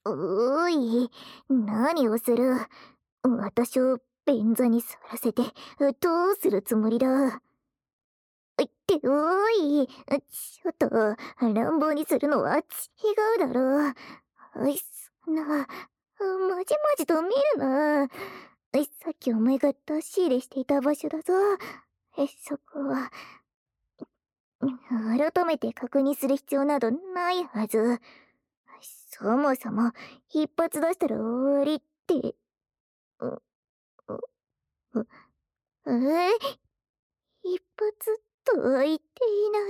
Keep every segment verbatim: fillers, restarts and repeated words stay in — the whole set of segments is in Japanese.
おーい、何をする。私を便座に座らせて、どうするつもりだ。って、おーい、ちょっと、乱暴にするのは違うだろう。おい、そんな、まじまじと見るな。さっきお前が出し入れしていた場所だぞ。え、そこは、改めて確認する必要などないはず。そもそも、一発出したら終わりって、う、う、う、え一発とは言っていない。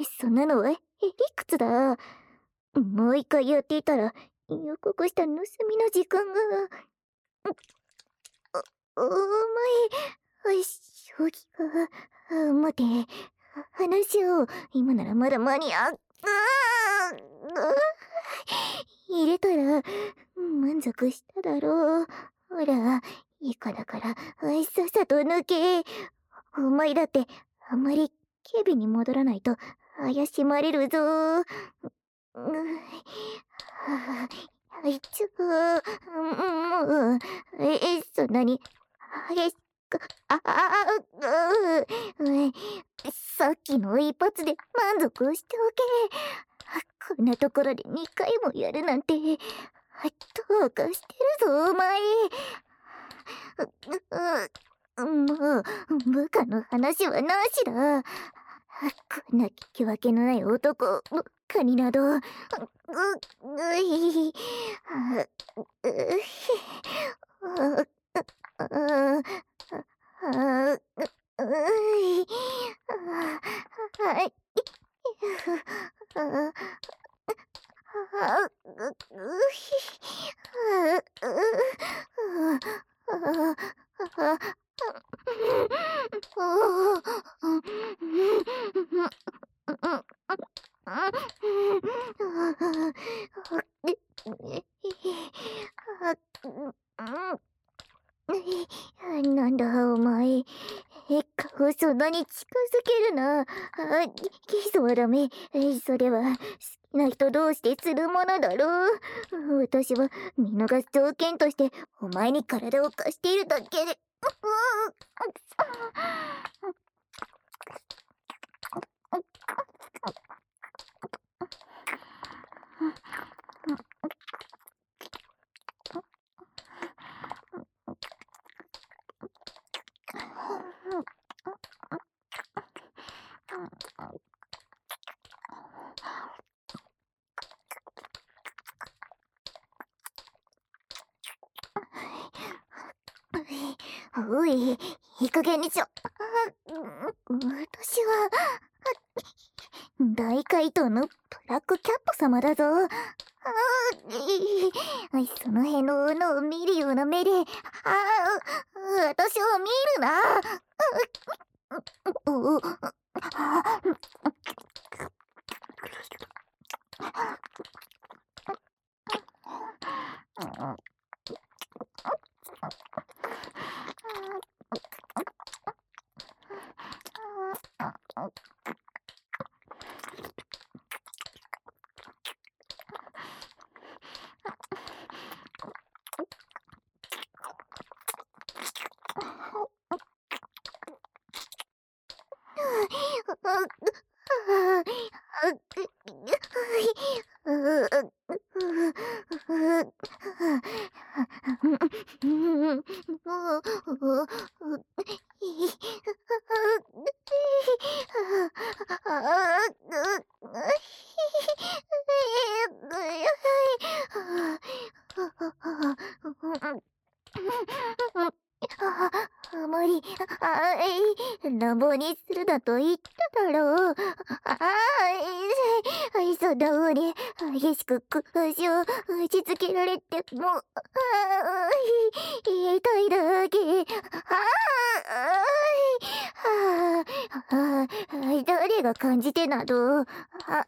そんなのはへ理屈だ。もう一回やっていたら、予告した盗みの時間が。お、お前、将棋が、待て、話し合おう。今ならまだ間に合う。入れたら、満足しただろう。ほら、いい子だから、さっさと抜け。お前だって、あんまり警備に戻らないと怪しまれるぞ。う、はあ、いちょ、もう、え、そんなに、激しく、あ、あ、う、う、さっきの一発で満足しておけ。こんなところでにかいもやるなんて、どうかしてるぞ、お前。う、う、もう、部下の話はなしだ。こんな聞き分けのない男ばっかりなど、う、う、うい、あ、う、あ、あ、あ、うい、あ、はい、あ、あ、う、うひ、あ、う、あ、あ、あ、なんだお前、顔そんなに近づけるな。あ、キスはダメ。それは好きな人同士でするものだろう。私は見逃す条件としてお前に体を貸しているだけで。おい、いい加減にしろ。私は大怪盗のブラックキャット様だぞ。あ、その辺の女を見るような目で、あ、私を見るな。お、あまり、あ、えい、乱暴にするなと言っただろう。ああ、えい、そんな風に激しく腰を打ちつけられても、ああ、痛いだけ。ああ、ああ、誰が感じてなど。あ、あ、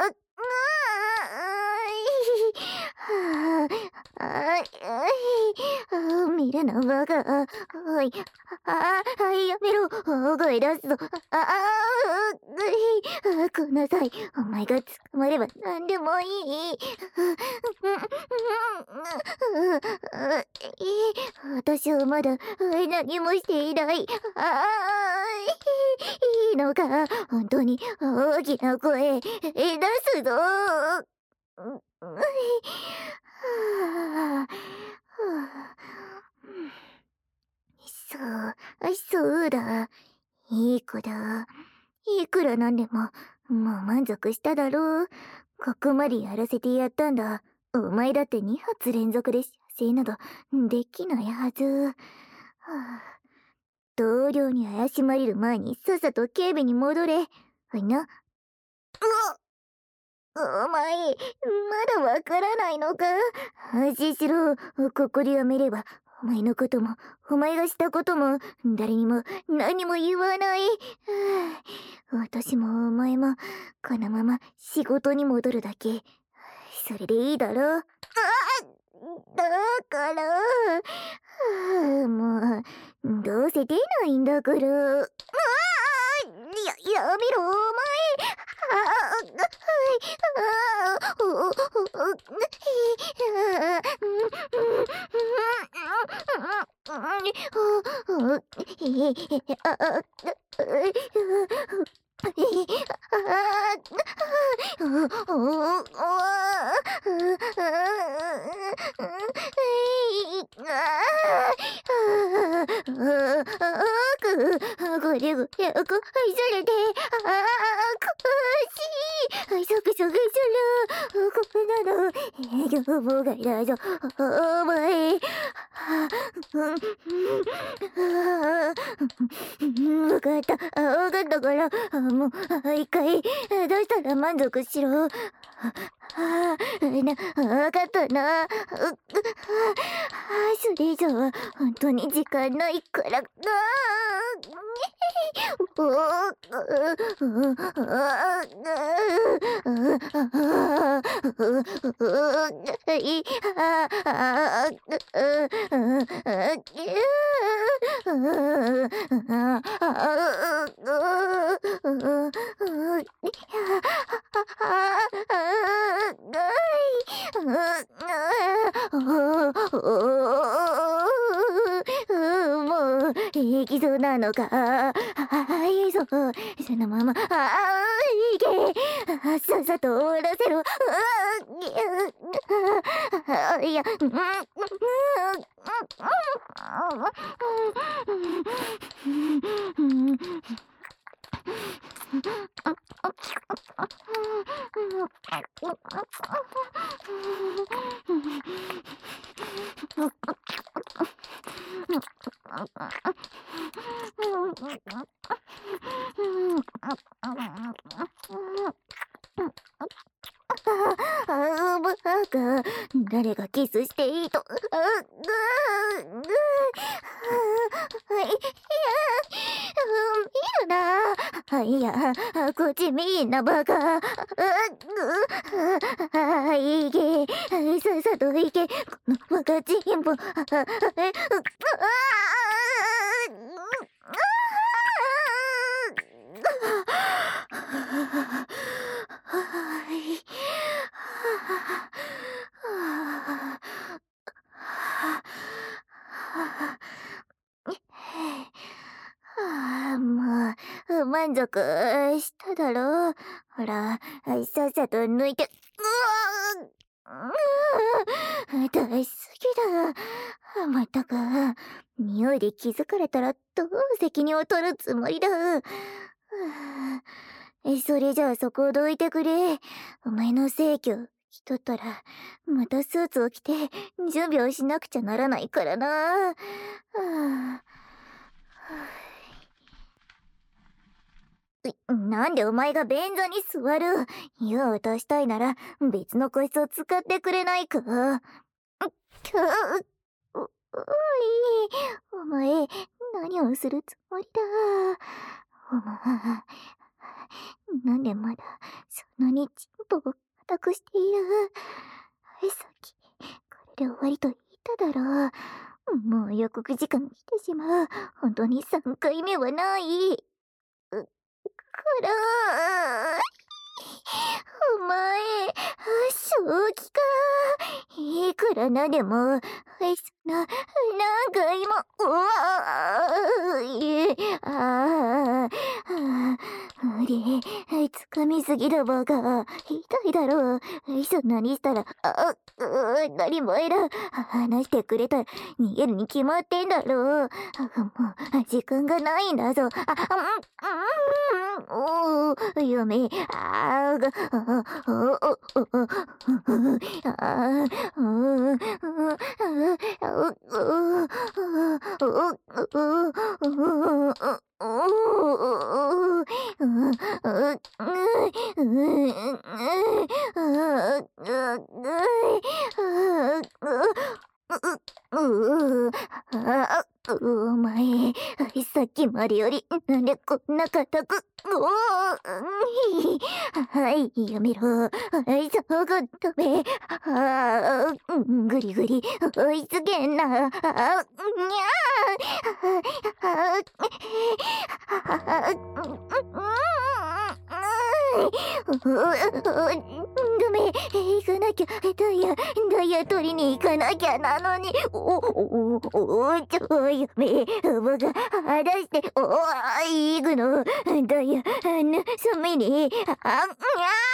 ああ、あ、あ、見る嫌なバカ。おい、ああ、やめろ。大声出すぞ。ああ、うい、こんなさい。お前が捕まれば何でもいい。私はまだ何もしていない。ああ、いいのか。本当に大きな声出すぞ。ううはあ、はあ、そう、そうだ。いい子だ。いくらなんでも、もう満足しただろう。ここまでやらせてやったんだ。お前だってに発連続で射精などできないはず。はあ、同僚に怪しまれる前にさっさと警備に戻れ。ほいな。うお前、まだわからないのか。安心しろ。ここでやめれば、お前のことも、お前がしたことも、誰にも何も言わない。はあ、私もお前も、このまま仕事に戻るだけ。それでいいだろ。ああ、だから、はあ、もう、どうせ出ないんだから。ああ、や、やめろ、お前。ああ、お、お、お、これごひゃくそれで、ああ、苦しい。そくそくする。こんなの営業妨害だぞ、お前。分かった、分かったから、もう一回出したら満足しろ。ああ、な、分かったな。う、う、それ以上は本当に時間ないからな。もう行きそうなのか。はい、そう、そのまま、ああ、いけ。さっさと終わらせろ。あいや、うん、うん、うん、ああ、バカ。誰がキスしていいと。ああ、ぐぐいや、見るな。いや、こっちみんなバカ。あぐあいけ。さっさと行け。このバカチンポ。あえ、うあ、もう、満足しただろう。ほら、さっさと抜いて。うわー、大好きだ。まったく、匂いで気づかれたらどう責任を取るつもりだ。それじゃあそこをどいてくれ。お前の逝去着とったら、またスーツを着て準備をしなくちゃならないからな。はあ、なんでお前が便座に座る。用を足したいなら別の個室を使ってくれないか。くう、うい、お前何をするつもりだ。お前なんでまだそんなにチンポを固くしている。さっきこれで終わりと言っただろう。 もう予告時間来てしまう。本当にさんかいめはない。う、くらお前、正気か。いくらなんでも、はい、そんな、何回も、うわあ、いえ、ああ、ああ、無理、掴みすぎだバカ。痛いだろう。そんなにしたら、あ、う、当たり前だ。話してくれたら逃げるに決まってんだろう。もう、時間がないんだぞ。あ、うん、うん、おー、嫁、あーが、あ、お、お、お、お、あ、うん、うん、うう、あ、お前、さっきまでより、なんでこんな硬く、おお、はい、やめろ。はい、そうがダメ。ああ、ぐりぐり、追いつけんな。あ、にゃあ、あ、ダメ、行かなきゃ、ダイヤ、ダイヤ取りに行かなきゃなのに、お、お、お、ちょ、やめ、僕が話して、お、行くの、ダイヤ、盗みに、あ、に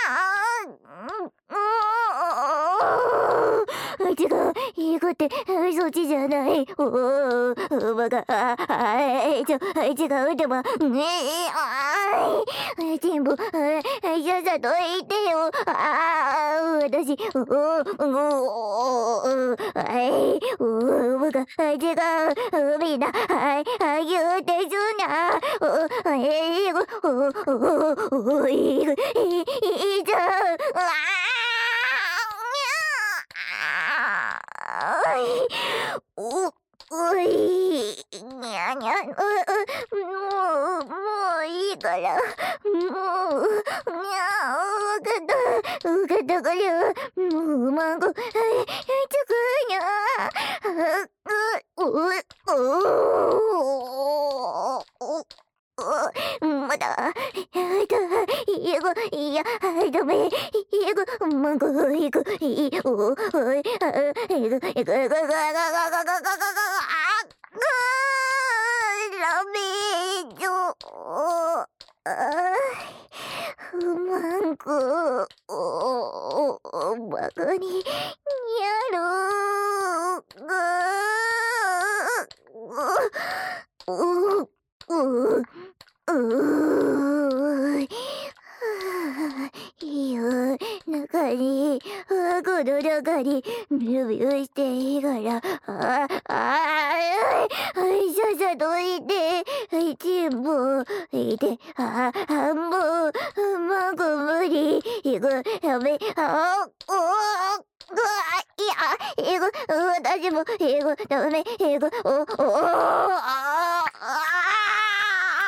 ゃー、違う、行くって、そっちじゃない、お、僕が、あ、ちょ、違う、でも、ねえ、あー、全部、さっさと言ってよ。ああ、私、お、お、お、はい、お、僕が、違う、みんな、はい、あ、言うてすな。お、えー、お、お、お、い、い、い、いざ、ああ、お、おい、にゃにゃ、う、う、もう、もういいから、もう、にゃ、わかった、わかったから、もう、孫、はい、つくにゃ、あ、う、う、お、お、お、まだ、やだ、英語、いや、ダメ、英語、孫、いく、いい、お、おい、あ、英語、英語、英語、ラメージョ、あ、不満く、お、バカに、にゃる、ぐ、う、う、う、うー、はあ、いいよ、中に、あ、この中に、ビュービューしていいから、あ、あ、はい、さっさといて、はい、全部、いて、あ、あ、もう、もう無理、いく、やめ、あ、お、うわ、いや、英語、私も、英語、ダメ、英語、お、お、あ、あ、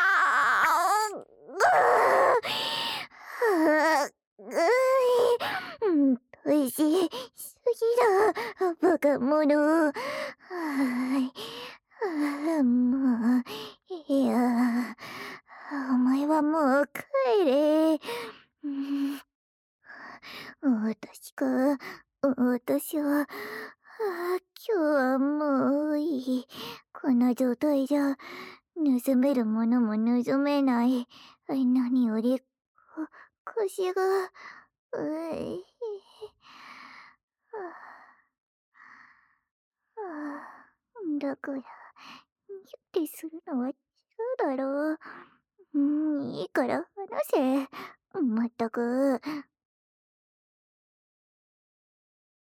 あ、ぐい、おいしい、すぎだ、バカ者。はい、あ、もう、いや、お前はもう帰れ。うん、私か、私は、あ、今日はもういい。こんな状態じゃ、盗めるものも盗めない。何より、こ腰が、うい、はあ、だから、ニュってするのは違うだろう。うん、いいから話せ。まったく。